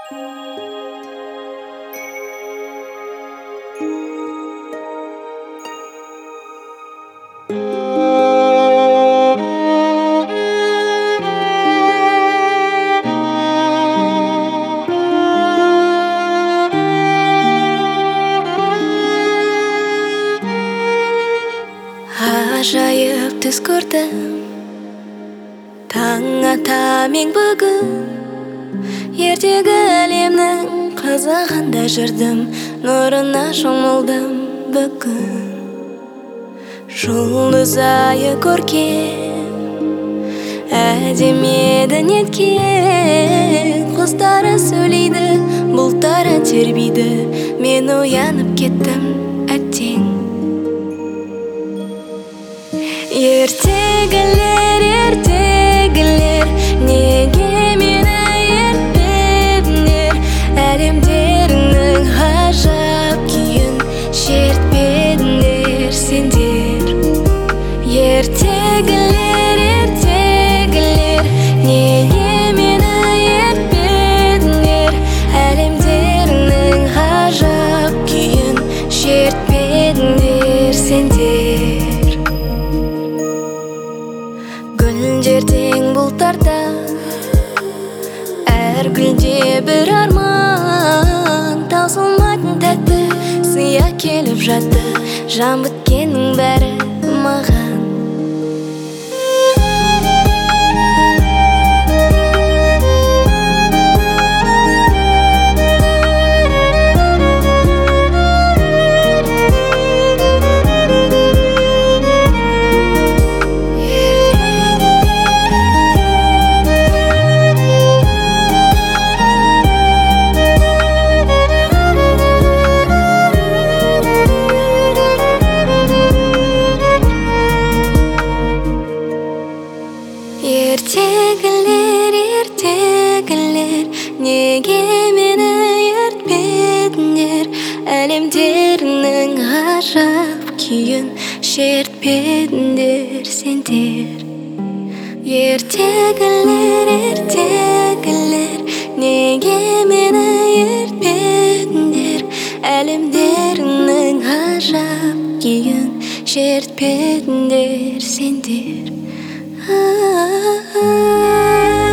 Ajaib түс көрдім, таң ата мен бүгін. Ертегі әлемнің қызығында жүрдім, нұрына шомылдым бүгін. Жұлдыз айы көркем, әдемі еді неткен. Құстары сөйлейді, бұлттары тербейді, мен оянып кеттім әттең. Ертегілер, ертегілер, неге мені ертпедіңдер? Әлемдеріңнің ғажап күйін шертпедіңдер сендер. Ертегілер, ертегілер, неге мені ертпедіңдер? Әлемдеріңнің ғажап күйін шертпедіңдер сендер. Гүлдердің бұлттарда, әр гүлде бір арман. Таусылмайтын тәтті сыя келіп жатты, жан біткеннің бәрі маған. Ертегілер, ертегілер, неге мені ертпедіңдер? Әлемдеріңнің ғажап күйін шертпедіңдер сендер. Ертегілер, ертегілер, неге мені ертпедіңдер? Әлемдеріңнің ғажап күйін шертпедіңдер сендер.